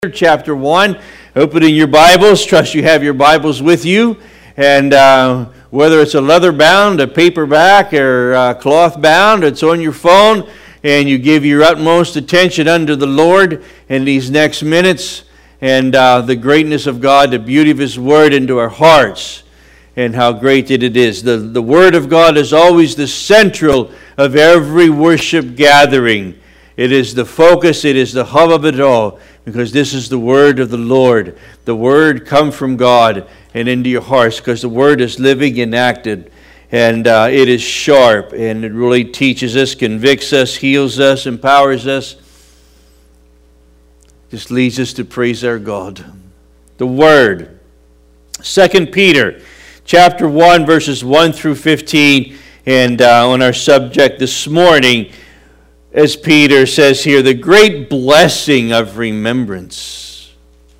Chapter 1. Opening your Bibles. Trust you have your Bibles with you. And whether it's a leather bound, a paperback, or cloth bound, it's on your phone. And you give your utmost attention unto the Lord in these next minutes. And the greatness of God, the beauty of His Word into our hearts. And how great it is. The Word of God is always the central of every worship gathering. It is the focus, it is the hub of it all. Because this is the word of the Lord. The word come from God and into your hearts. Because the word is living and acted. And it is sharp. And it really teaches us, convicts us, heals us, empowers us. Just leads us to praise our God. The word. 2 Peter chapter 1 verses 1 through 15. And on our subject this morning, as Peter says here, the great blessing of remembrance.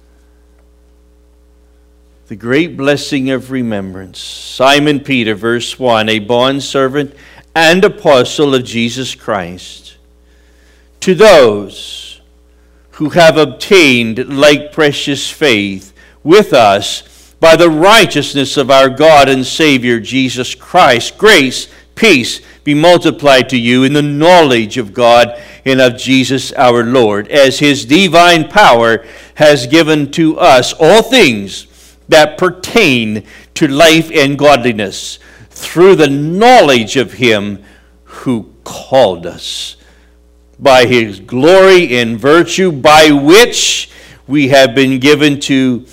The great blessing of remembrance. Simon Peter, verse 1, a bondservant and apostle of Jesus Christ, to those who have obtained like precious faith with us by the righteousness of our God and Savior Jesus Christ, grace, peace, be multiplied to you in the knowledge of God and of Jesus our Lord, as His divine power has given to us all things that pertain to life and godliness, through the knowledge of Him who called us by His glory and virtue, by which we have been given to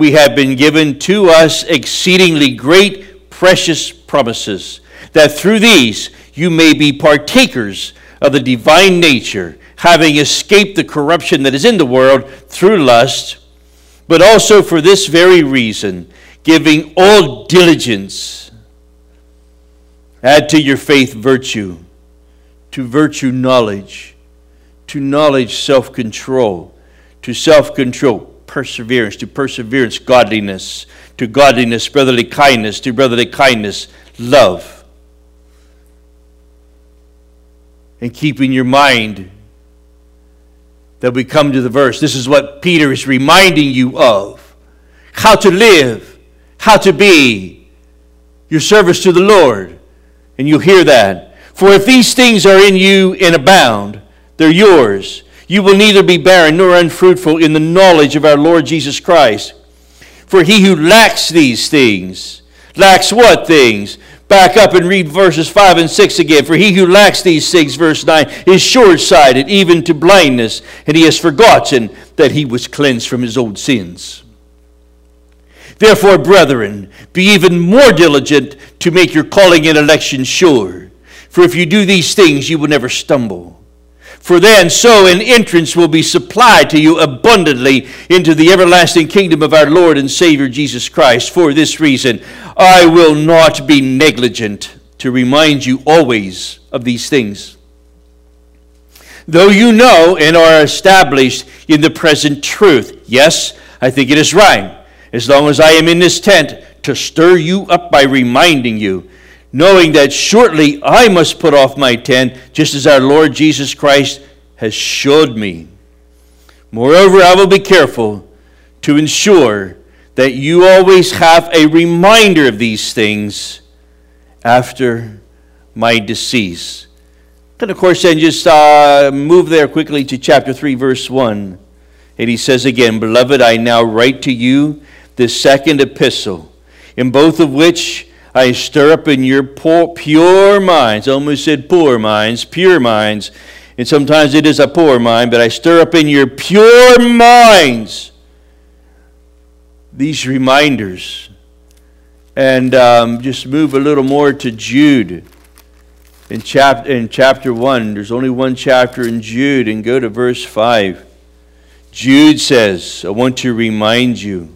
us exceedingly great precious promises, that through these you may be partakers of the divine nature, having escaped the corruption that is in the world through lust, but also for this very reason, giving all diligence, add to your faith virtue, to virtue knowledge, to knowledge self-control, to self-control perseverance, to perseverance godliness, to godliness brotherly kindness, to brotherly kindness love. And keep in your mind that we come to the verse. This is what Peter is reminding you of. How to live, how to be, your service to the Lord. And you'll hear that. For if these things are in you and abound, they're yours. You will neither be barren nor unfruitful in the knowledge of our Lord Jesus Christ. For he who lacks these things, lacks what things? Back up and read verses 5 and 6 again. For he who lacks these things, verse 9, is short-sighted, even to blindness, and he has forgotten that he was cleansed from his old sins. Therefore, brethren, be even more diligent to make your calling and election sure. For if you do these things, you will never stumble. For then so an entrance will be supplied to you abundantly into the everlasting kingdom of our Lord and Savior Jesus Christ. For this reason, I will not be negligent to remind you always of these things, though you know and are established in the present truth. Yes, I think it is right, as long as I am in this tent, to stir you up by reminding you, knowing that shortly I must put off my tent, just as our Lord Jesus Christ has showed me. Moreover, I will be careful to ensure that you always have a reminder of these things after my decease. And of course, then just move there quickly to chapter 3, verse 1. And he says again, Beloved, I now write to you this second epistle, in both of which I stir up in your pure minds. I almost said poor minds, pure minds. And sometimes it is a poor mind, but I stir up in your pure minds these reminders. And just move a little more to Jude. In chapter 1, there's only one chapter in Jude, and go to verse 5. Jude says, I want to remind you.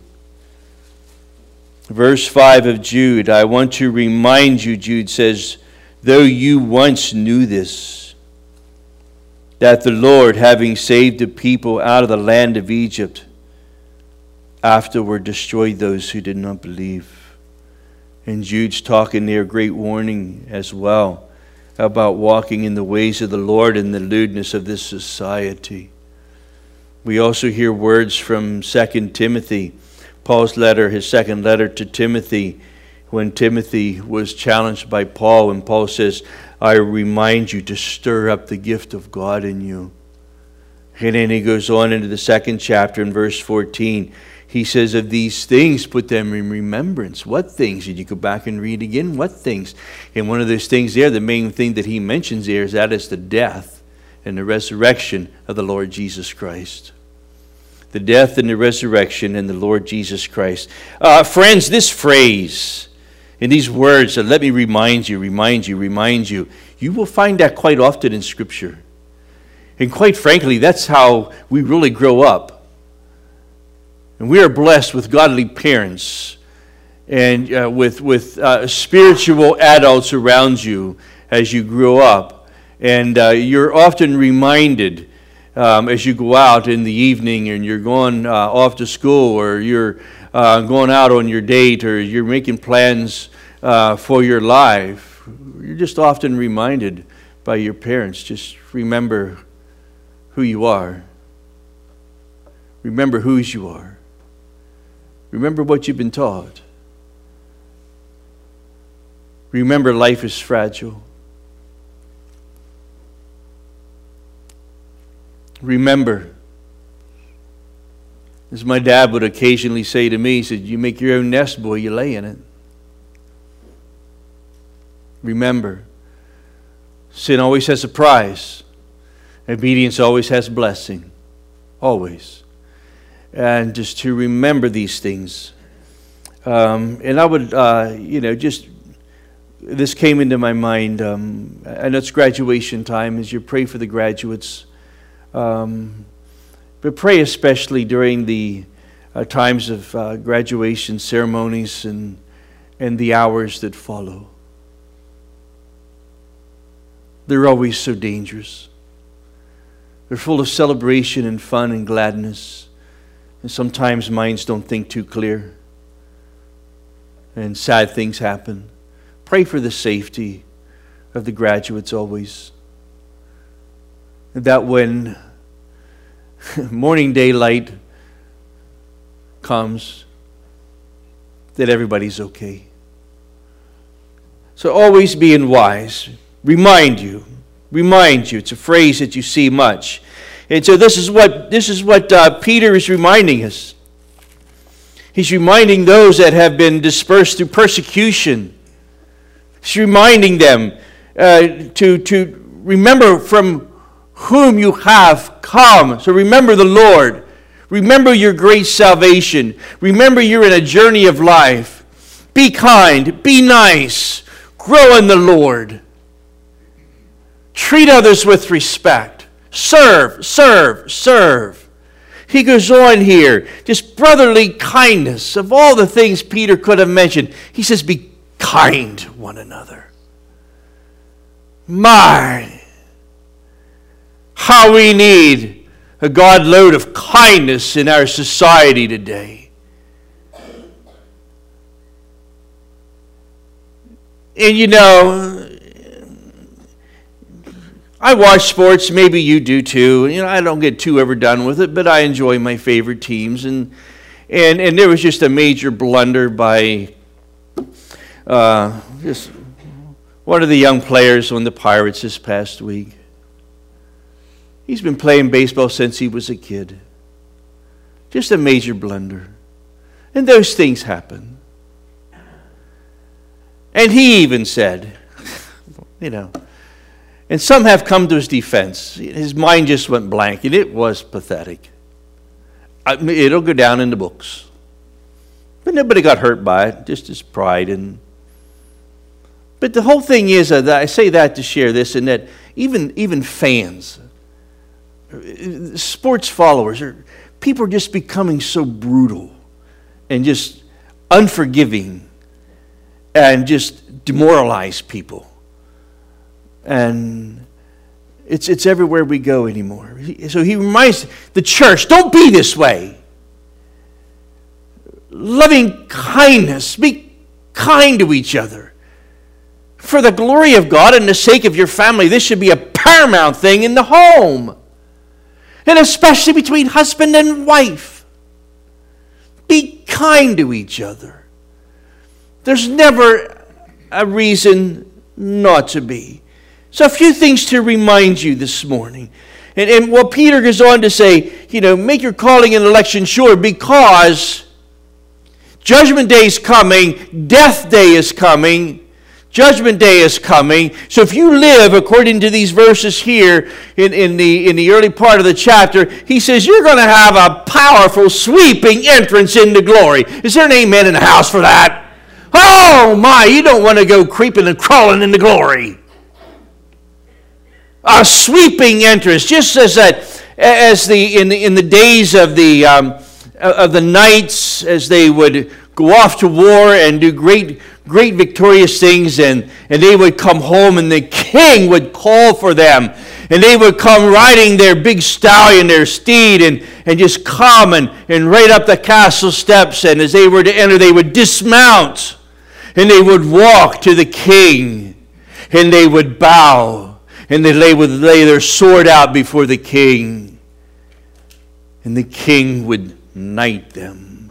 Verse 5 of Jude, I want to remind you, Jude says, though you once knew this, that the Lord, having saved the people out of the land of Egypt, afterward destroyed those who did not believe. And Jude's talking there, great warning as well, about walking in the ways of the Lord and the lewdness of this society. We also hear words from 2 Timothy, Paul's letter, his second letter to Timothy, when Timothy was challenged by Paul, and Paul says, I remind you to stir up the gift of God in you. And then he goes on into the second chapter in verse 14. He says, of these things, put them in remembrance. What things? And you go back and read again, what things? And one of those things there, the main thing that he mentions there is that is the death and the resurrection of the Lord Jesus Christ. The death and the resurrection in the Lord Jesus Christ. Friends, this phrase and these words, let me remind you, you will find that quite often in Scripture. And quite frankly, that's how we really grow up. And we are blessed with godly parents and with spiritual adults around you as you grow up. And you're often reminded as you go out in the evening and you're going off to school, or you're going out on your date, or you're making plans for your life. You're just often reminded by your parents, just remember who you are. Remember whose you are. Remember what you've been taught. Remember life is fragile. Remember, as my dad would occasionally say to me, he said, you make your own nest, boy, you lay in it. Remember, sin always has a price. Obedience always has blessing. Always. And just to remember these things. And I would, this came into my mind. I know it's graduation time as you pray for the graduates. But pray especially during the times of graduation ceremonies and the hours that follow. They're always so dangerous. They're full of celebration and fun and gladness. And sometimes minds don't think too clear. And sad things happen. Pray for the safety of the graduates always. That when morning daylight comes, that everybody's okay. So always being wise. Remind you. It's a phrase that you see much. And so this is what Peter is reminding us. He's reminding those that have been dispersed through persecution. He's reminding them to remember from whom you have come. So remember the Lord. Remember your great salvation. Remember you're in a journey of life. Be kind. Be nice. Grow in the Lord. Treat others with respect. Serve. He goes on here. Just brotherly kindness. Of all the things Peter could have mentioned, he says, be kind to one another. My, how we need a God load of kindness in our society today. And you know, I watch sports, maybe you do too. You know, I don't get too overdone with it, but I enjoy my favorite teams. And there was just a major blunder by just one of the young players on the Pirates this past week. He's been playing baseball since he was a kid. Just a major blunder. And those things happen. And he even said, you know, and some have come to his defense. His mind just went blank, and it was pathetic. It'll go down in the books. But nobody got hurt by it, just his pride. But the whole thing is, I say that to share this, and that even fans, sports followers, people are just becoming so brutal and just unforgiving and just demoralize people. And it's everywhere we go anymore. So he reminds the church, don't be this way. Loving kindness, be kind to each other. For the glory of God and the sake of your family, this should be a paramount thing in the home. And especially between husband and wife. Be kind to each other. There's never a reason not to be. So a few things to remind you this morning. And what Peter goes on to say, make your calling and election sure, because Judgment Day is coming, Death Day is coming, Judgment Day is coming. So if you live according to these verses here in the early part of the chapter, he says you're going to have a powerful, sweeping entrance into glory. Is there an amen in the house for that? Oh my, you don't want to go creeping and crawling into glory. A sweeping entrance, just as in the days of the knights, as they would go off to war and do great victorious things, and they would come home, and the king would call for them, and they would come riding their big stallion, their steed, and just come and right up the castle steps, and as they were to enter, they would dismount, and they would walk to the king, and they would bow. And they would lay their sword out before the king. And the king would knight them.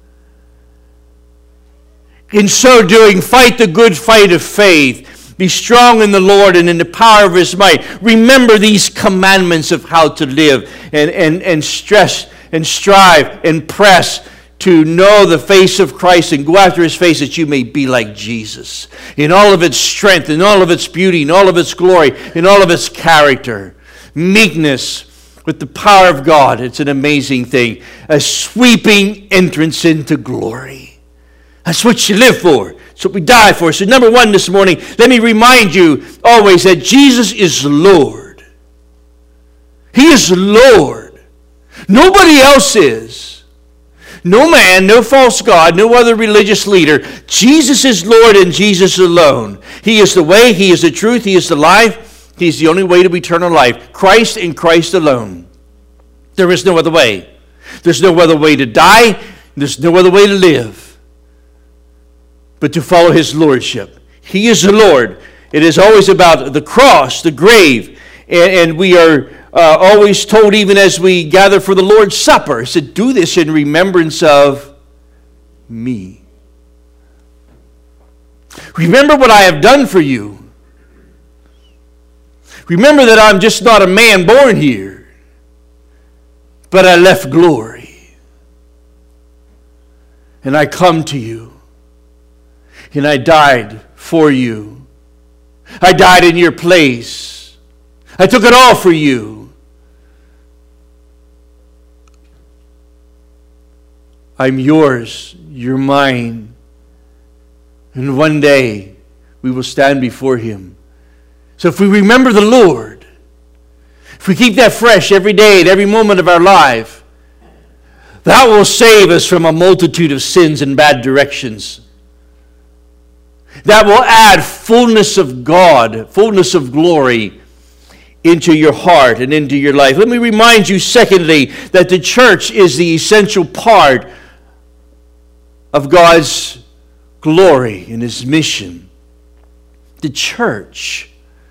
In so doing, fight the good fight of faith. Be strong in the Lord and in the power of His might. Remember these commandments of how to live. And stress and strive and press to know the face of Christ and go after His face, that you may be like Jesus in all of its strength, in all of its beauty, in all of its glory, in all of its character. Meekness with the power of God. It's an amazing thing. A sweeping entrance into glory. That's what you live for. That's what we die for. So number one this morning, let me remind you always that Jesus is Lord. He is Lord. Nobody else is. No man, no false god, no other religious leader. Jesus is Lord and Jesus alone. He is the way, He is the truth, He is the life. He is the only way to eternal life. Christ and Christ alone. There is no other way. There's no other way to die. There's no other way to live but to follow His lordship. He is the Lord. It is always about the cross, the grave, and we are always told, even as we gather for the Lord's Supper, He said, do this in remembrance of me. Remember what I have done for you. Remember that I'm just not a man born here, but I left glory. And I come to you. And I died for you. I died in your place. I took it all for you. I'm yours, you're mine. And one day we will stand before Him. So if we remember the Lord, if we keep that fresh every day at every moment of our life, that will save us from a multitude of sins and bad directions. That will add fullness of God, fullness of glory into your heart and into your life. Let me remind you, secondly, that the church is the essential part of God's glory and His mission. The church.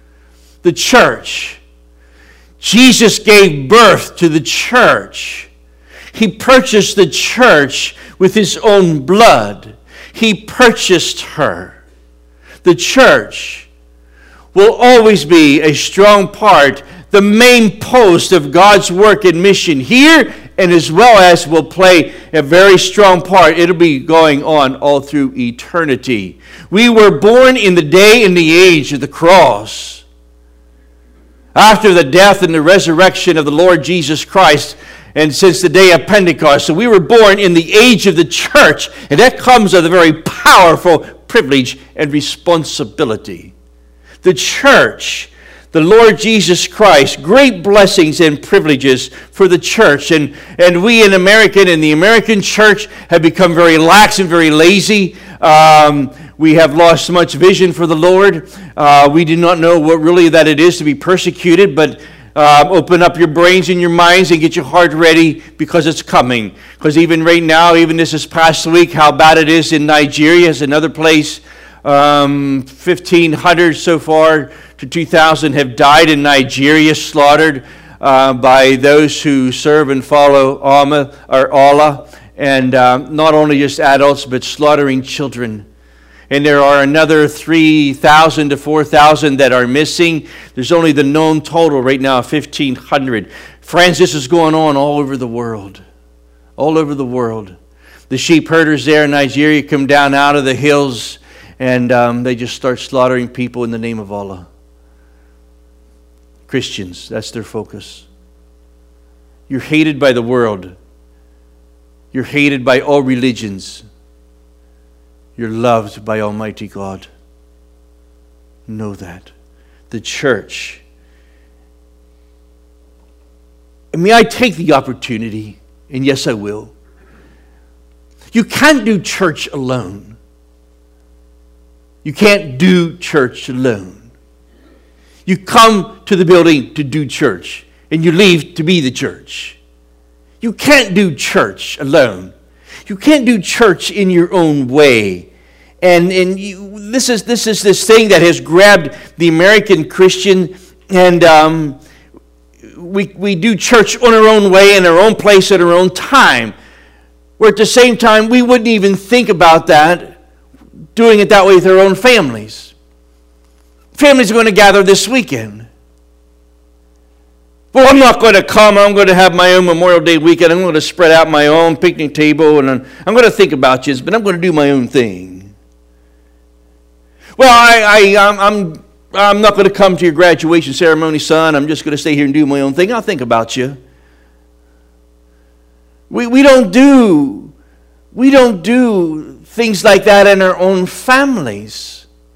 Jesus gave birth to the church. He purchased the church with His own blood. He purchased her. The church will always be a strong part, the main post of God's work and mission here, and as well as will play a very strong part. It'll be going on all through eternity. We were born in the day and the age of the cross. After the death and the resurrection of the Lord Jesus Christ, and since the day of Pentecost. So we were born in the age of the church, and that comes with a very powerful privilege and responsibility. The church, the Lord Jesus Christ, great blessings and privileges for the church. And we in the American church have become very lax and very lazy. We have lost much vision for the Lord. We do not know what really that it is to be persecuted, but open up your brains and your minds and get your heart ready, because it's coming. Because even right now, even this past week, how bad it is in Nigeria is another place. 1,500 so far to 2,000 have died in Nigeria, slaughtered. by those who serve and follow Allah, and not only just adults, but slaughtering children. And there are another 3,000 to 4,000 that are missing. There's only the known total right now of 1,500. Friends, this is going on all over the world. All over the world. The sheep herders there in Nigeria come down out of the hills, and they just start slaughtering people in the name of Allah. Christians, that's their focus. You're hated by the world. You're hated by all religions. You're loved by Almighty God. Know that. The church. And may I take the opportunity, and yes, I will. You can't do church alone. You can't do church alone. You come to the building to do church, and you leave to be the church. You can't do church alone. You can't do church in your own way. And this is this thing that has grabbed the American Christian, and we do church on our own way, in our own place, at our own time. Where at the same time, we wouldn't even think about that, doing it that way with our own families. Families are going to gather this weekend. Well, I'm not going to come. I'm going to have my own Memorial Day weekend. I'm going to spread out my own picnic table, and I'm going to think about you, but I'm going to do my own thing. Well, I'm not going to come to your graduation ceremony, son. I'm just going to stay here and do my own thing. I'll think about you. We don't do things like that in our own families.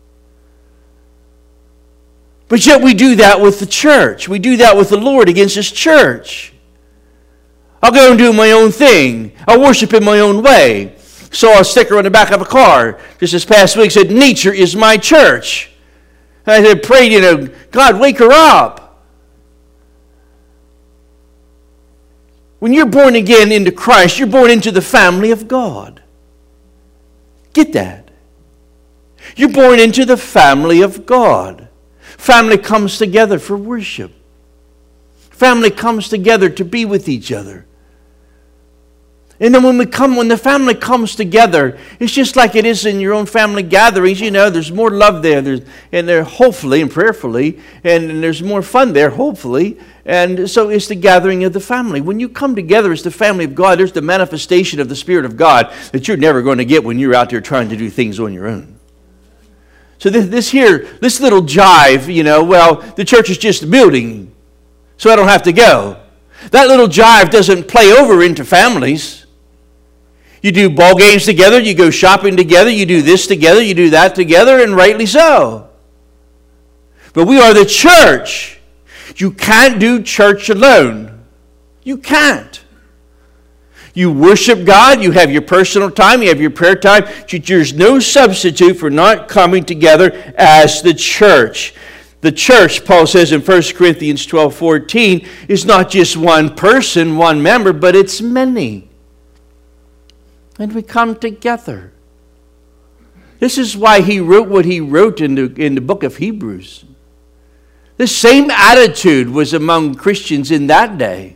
But yet we do that with the church. We do that with the Lord against His church. I'll go and do my own thing. I'll worship in my own way. Saw a sticker on the back of a car just this past week said, "Nature is my church." And I said, prayed, God, wake her up. When you're born again into Christ, you're born into the family of God. Get that? You're born into the family of God. Family comes together for worship. Family comes together to be with each other. And then when the family comes together, it's just like it is in your own family gatherings. There's more love there, and there hopefully and prayerfully, and there's more fun there, hopefully. And so it's the gathering of the family. When you come together as the family of God, there's the manifestation of the Spirit of God that you're never going to get when you're out there trying to do things on your own. So this little jive, well, the church is just a building, so I don't have to go. That little jive doesn't play over into families. You do ball games together, you go shopping together, you do this together, you do that together, and rightly so. But we are the church. You can't do church alone. You can't. You worship God, you have your personal time, you have your prayer time. There's no substitute for not coming together as the church. The church, Paul says in 1 Corinthians 12:14, is not just one person, one member, but it's many. And we come together. This is why he wrote what he wrote in the book of Hebrews. The same attitude was among Christians in that day.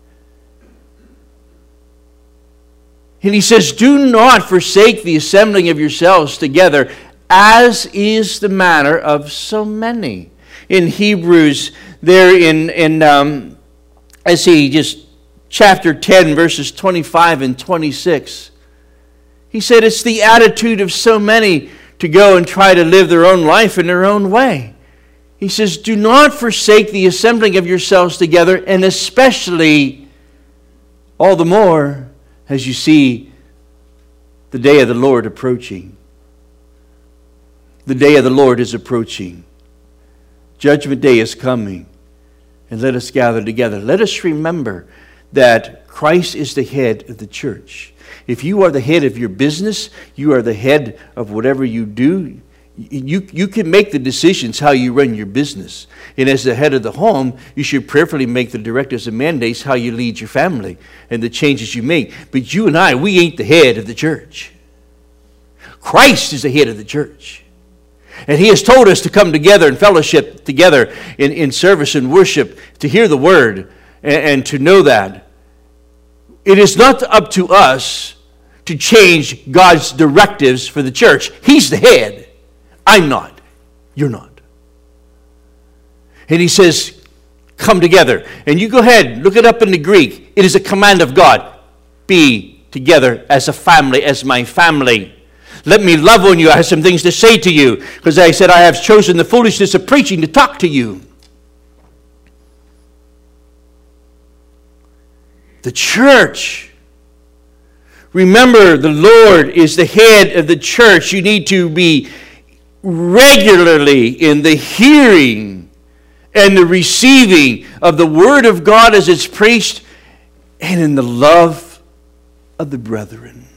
And he says, do not forsake the assembling of yourselves together, as is the manner of so many. In Hebrews, there in chapter 10, verses 25 and 26, he said it's the attitude of so many to go and try to live their own life in their own way. He says, do not forsake the assembling of yourselves together, and especially, all the more, as you see the day of the Lord approaching. The day of the Lord is approaching. Judgment day is coming. And let us gather together. Let us remember that Christ is the head of the church. If you are the head of your business, you are the head of whatever you do, you can make the decisions how you run your business. And as the head of the home, you should prayerfully make the directives and mandates how you lead your family and the changes you make. But you and I, we ain't the head of the church. Christ is the head of the church. And He has told us to come together and fellowship together in service and worship, to hear the Word, and to know that. It is not up to us to change God's directives for the church. He's the head. I'm not. You're not. And he says, come together. And you go ahead, look it up in the Greek. It is a command of God. Be together as a family, as my family. Let me love on you. I have some things to say to you. Because I said, I have chosen the foolishness of preaching to talk to you. The church. Remember, the Lord is the head of the church. You need to be regularly in the hearing and the receiving of the Word of God as it's preached, and in the love of the brethren.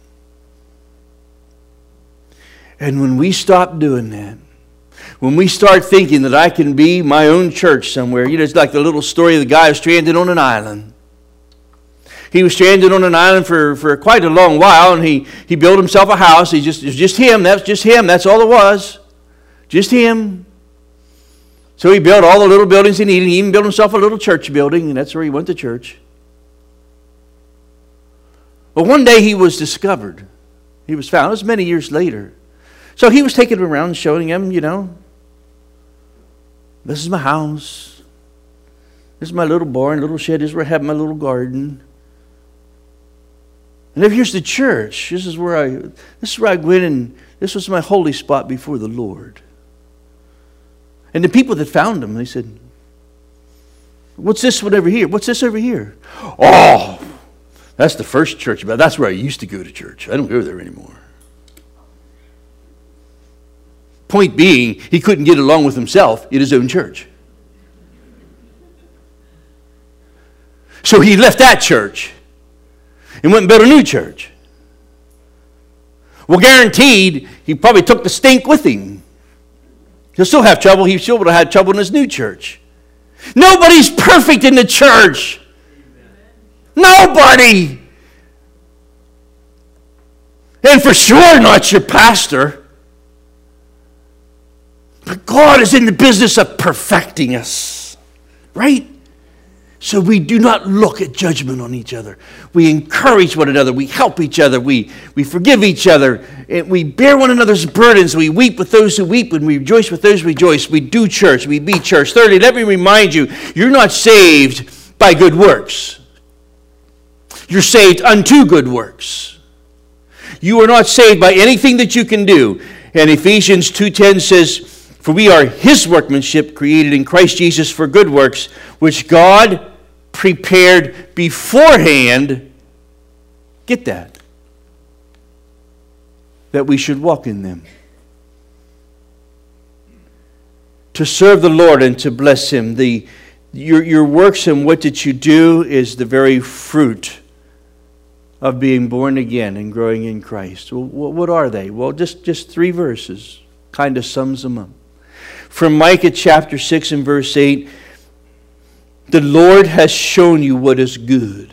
And when we stop doing that, when we start thinking that I can be my own church somewhere, it's like the little story of the guy who's stranded on an island. He was stranded on an island for quite a long while, and he built himself a house. It was just him. That's just him. That's all it was. Just him. So he built all the little buildings he needed. He even built himself a little church building, and that's where he went to church. But one day he was discovered. He was found. It was many years later. So he was taking him around and showing him, this is my house. This is my little barn, little shed. This is where I have my little garden. And then here's the church. This is where I went, and this was my holy spot before the Lord. And the people that found him, they said, what's this one over here? What's this over here? Oh, that's the first church. That's where I used to go to church. I don't go there anymore. Point being, he couldn't get along with himself in his own church. So he left that church and went and built a new church. Well, guaranteed, he probably took the stink with him. He'll still have trouble. He still would have had trouble in his new church. Nobody's perfect in the church. Nobody. And for sure not your pastor. But God is in the business of perfecting us. Right? So we do not look at judgment on each other. We encourage one another. We help each other. We forgive each other. And we bear one another's burdens. We weep with those who weep and we rejoice with those who rejoice. We do church. We be church. Thirdly, let me remind you, you're not saved by good works. You're saved unto good works. You are not saved by anything that you can do. And Ephesians 2:10 says, for we are His workmanship, created in Christ Jesus for good works, which God prepared beforehand. Get that we should walk in them. To serve the Lord and to bless Him. Your works and what that you do is the very fruit of being born again and growing in Christ. Well, what are they? Well, just 3 verses kind of sums them up. From Micah chapter 6 and verse 8, the Lord has shown you what is good.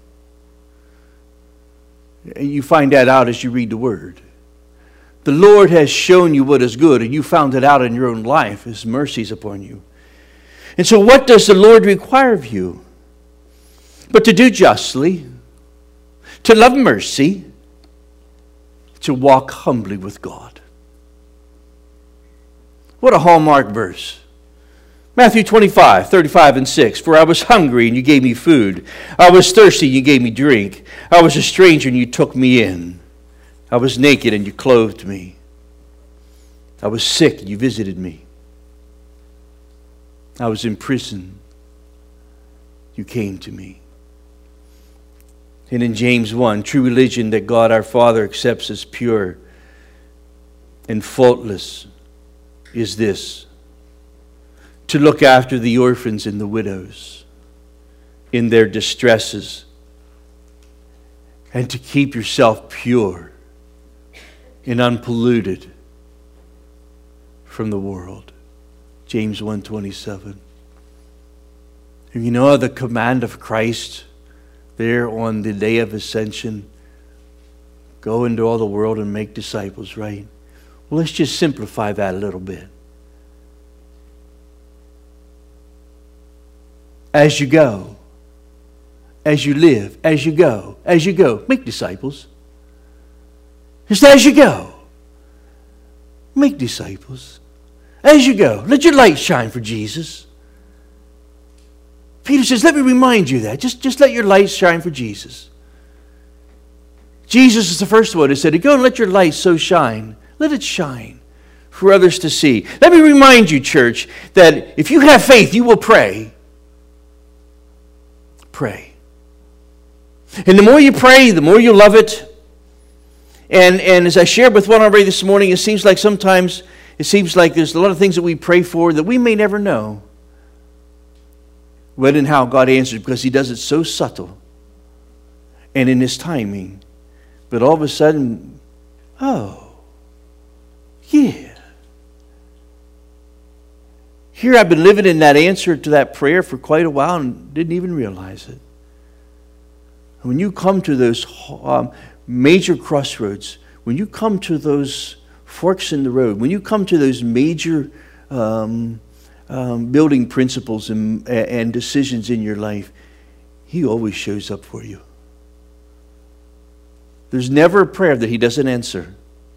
And you find that out as you read the Word. The Lord has shown you what is good, and you found it out in your own life. His mercies upon you. And so what does the Lord require of you? But to do justly, to love mercy, to walk humbly with God. What a hallmark verse. Matthew 25, 35 and 6. For I was hungry and you gave me food. I was thirsty and you gave me drink. I was a stranger and you took me in. I was naked and you clothed me. I was sick and you visited me. I was in prison. You came to me. And in James 1, true religion that God our Father accepts as pure and faultless is this: to look after the orphans and the widows in their distresses, and to keep yourself pure and unpolluted from the world. James 1:27. And you know the command of Christ there on the day of ascension? Go into all the world and make disciples, right? Well, let's just simplify that a little bit. As you go, as you live, as you go, as you go. Make disciples. Just as you go. Make disciples. As you go. Let your light shine for Jesus. Peter says, let me remind you of that. Just let your light shine for Jesus. Jesus is the first one who said, go and let your light so shine. Let it shine for others to see. Let me remind you, church, that if you have faith, you will pray. Pray. And the more you pray, the more you love it. And as I shared with one already this morning, it seems like sometimes, there's a lot of things that we pray for that we may never know when and how God answers, because He does it so subtle and in His timing. But all of a sudden, oh, yeah. Here I've been living in that answer to that prayer for quite a while and didn't even realize it. When you come to those major crossroads, when you come to those forks in the road, when you come to those major building principles and decisions in your life, He always shows up for you. There's never a prayer that He doesn't answer.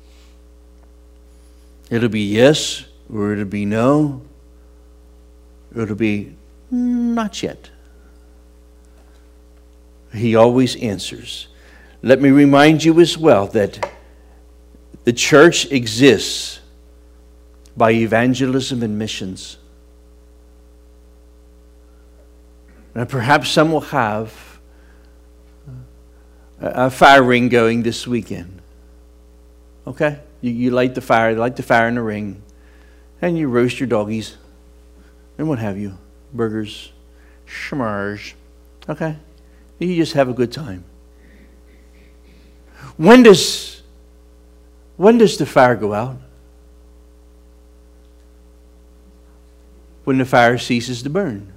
It'll be yes, or it'll be no, or it'll be not yet. He always answers. Let me remind you as well that the church exists by evangelism and missions. And perhaps some will have a fire ring going this weekend. Okay? You light the fire in the ring, and you roast your doggies, and what have you, burgers, schmarge. Okay? You just have a good time. When does the fire go out? When the fire ceases to burn.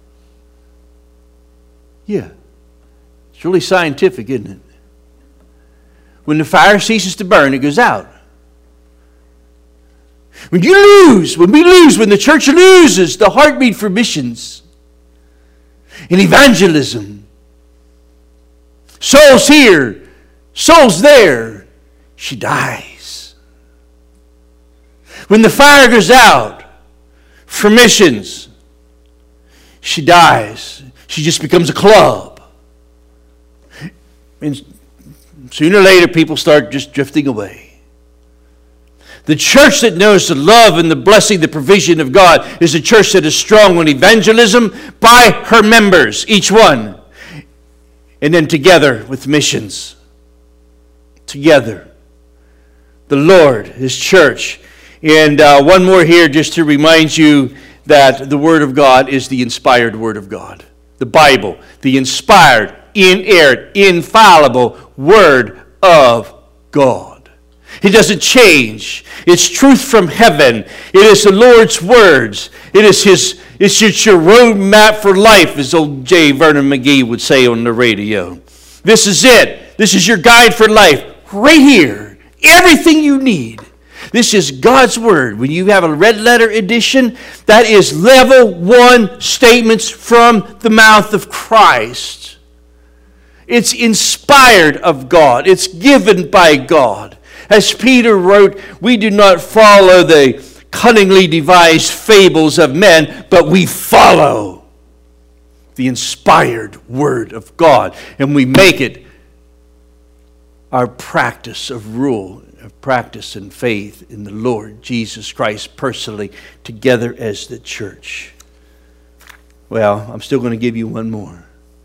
Yeah. It's really scientific, isn't it? When the fire ceases to burn, it goes out. When the church loses the heartbeat for missions and evangelism, souls here, souls there, she dies. When the fire goes out for missions, she dies. She just becomes a club. And sooner or later, people start just drifting away. The church that knows the love and the blessing, the provision of God, is a church that is strong on evangelism by her members, each one. And then together with missions. Together. The Lord, His church. And one more here just to remind you that the Word of God is the inspired Word of God. The Bible, the inspired, inerrant, infallible Word of God. It doesn't change. It's truth from heaven. It is the Lord's words. It's your roadmap for life, as old J. Vernon McGee would say on the radio. This is it. This is your guide for life. Right here. Everything you need. This is God's Word. When you have a red letter edition, that is level 1 statements from the mouth of Christ. It's inspired of God. It's given by God. As Peter wrote, we do not follow the cunningly devised fables of men, but we follow the inspired Word of God. And we make it our practice of rule, of practice and faith in the Lord Jesus Christ personally, together as the church. Well, I'm still going to give you one more.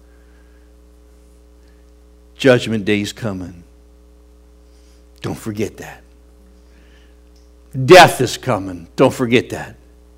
Judgment Day is coming. Don't forget that. Death is coming. Don't forget that.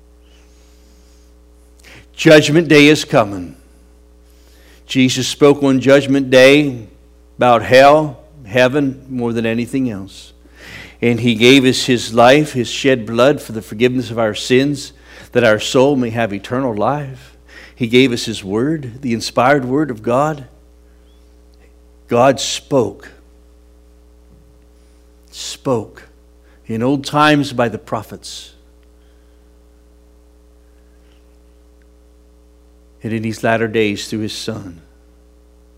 Judgment Day is coming. Jesus spoke on Judgment Day about hell, heaven, more than anything else. And He gave us His life, His shed blood for the forgiveness of our sins, that our soul may have eternal life. He gave us His Word, the inspired Word of God. God spoke in old times by the prophets. And in these latter days through His Son.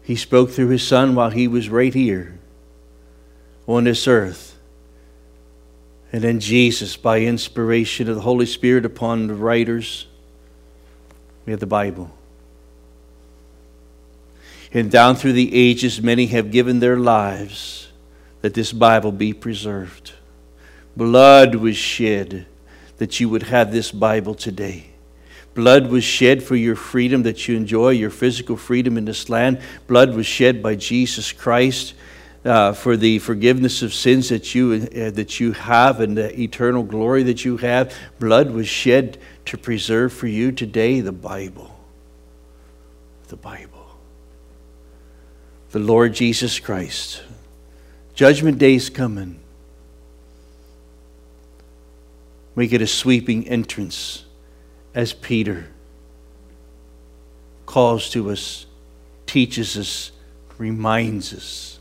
He spoke through His Son while He was right here on this earth. And then Jesus, by inspiration of the Holy Spirit upon the writers, we have the Bible. And down through the ages, many have given their lives that this Bible be preserved. Blood was shed that you would have this Bible today. Blood was shed for your freedom that you enjoy, your physical freedom in this land. Blood was shed by Jesus Christ for the forgiveness of sins that you have and the eternal glory that you have. Blood was shed to preserve for you today the Bible. The Bible. The Lord Jesus Christ. Judgment Day is coming. Make it a sweeping entrance as Peter calls to us, teaches us, reminds us.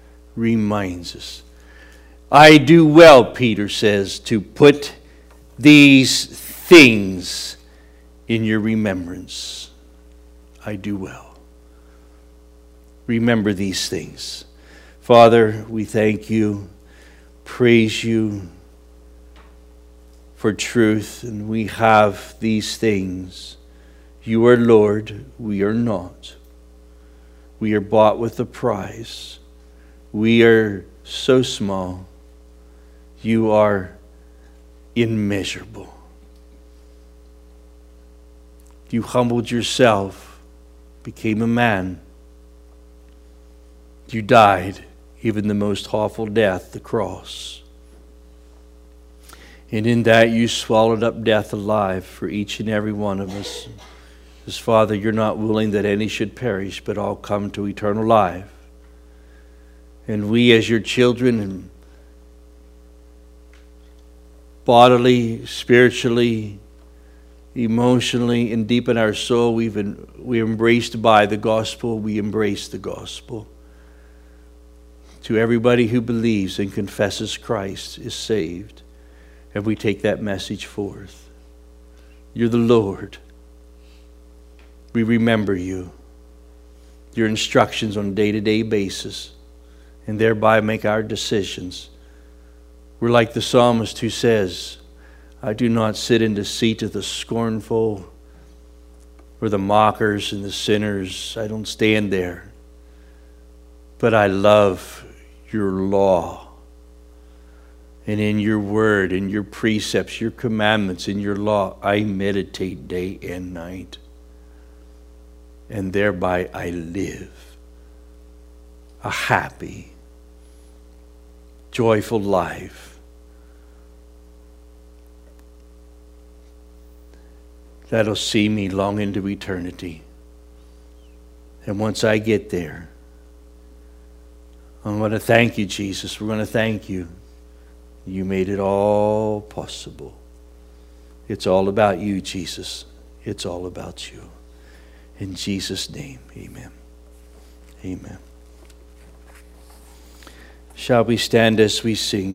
I do well, Peter says, to put these things in your remembrance. I do well. Remember these things. Father, we thank you, praise you for truth, and we have these things. You are Lord, we are not. We are bought with a price. We are so small. You are immeasurable. You humbled yourself, became a man. You died, even the most awful death, the cross. And in that you swallowed up death alive for each and every one of us. Because, Father, you're not willing that any should perish, but all come to eternal life. And we as your children, and bodily, spiritually, emotionally, and deep in our soul, we're embraced by the gospel. We embrace the gospel. To everybody who believes and confesses Christ is saved. And we take that message forth. You're the Lord. We remember you. Your instructions on a day-to-day basis. And thereby make our decisions. We're like the psalmist who says, I do not sit in the seat of the scornful or the mockers and the sinners. I don't stand there. But I love your law. And in your word, in your precepts, your commandments, in your law, I meditate day and night. And thereby I live a happy, joyful life that'll see me long into eternity. And once I get there, I'm going to thank you, Jesus. We're going to thank you. You made it all possible. It's all about you, Jesus. It's all about you. In Jesus' name, amen. Amen. Shall we stand as we sing?